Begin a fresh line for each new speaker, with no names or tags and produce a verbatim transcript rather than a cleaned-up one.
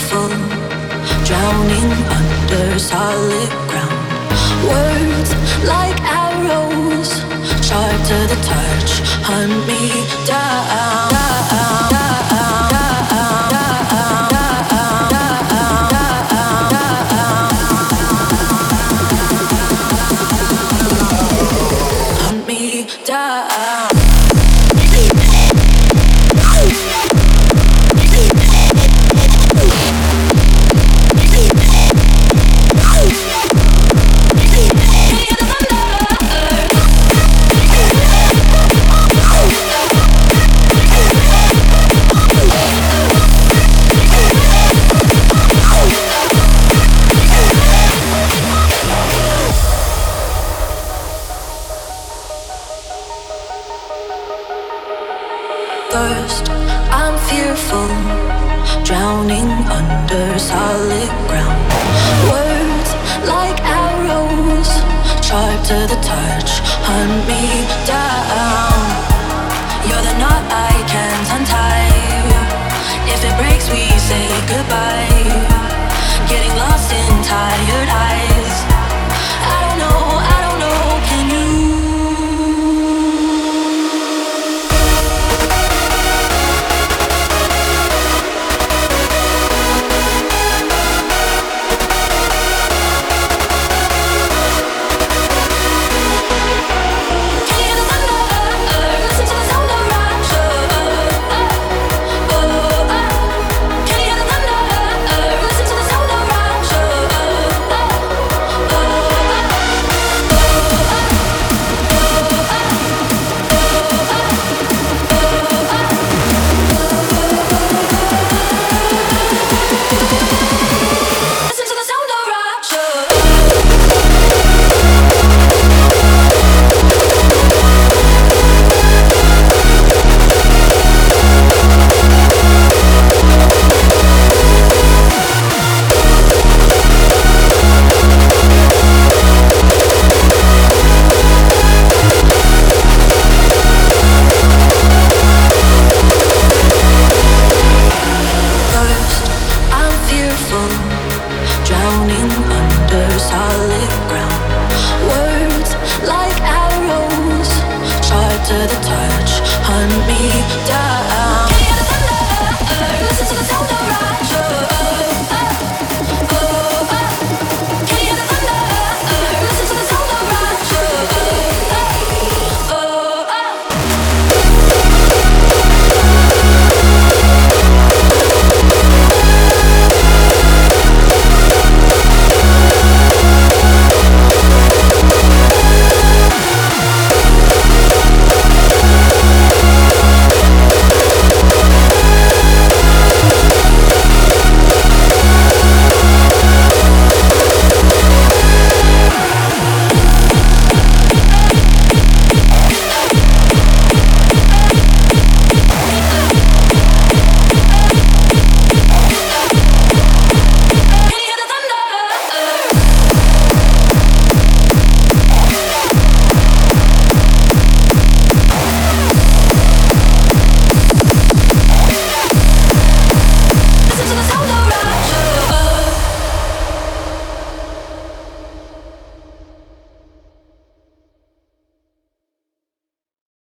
fearful, drowning under solid ground. Words like arrows, sharp to the touch, hunt me down. Hunt me down. First, I'm fearful, drowning under solid ground. Words like arrows, sharp to the touch, hunt me down. You're the knot I can't untie. If it breaks, we say goodbye.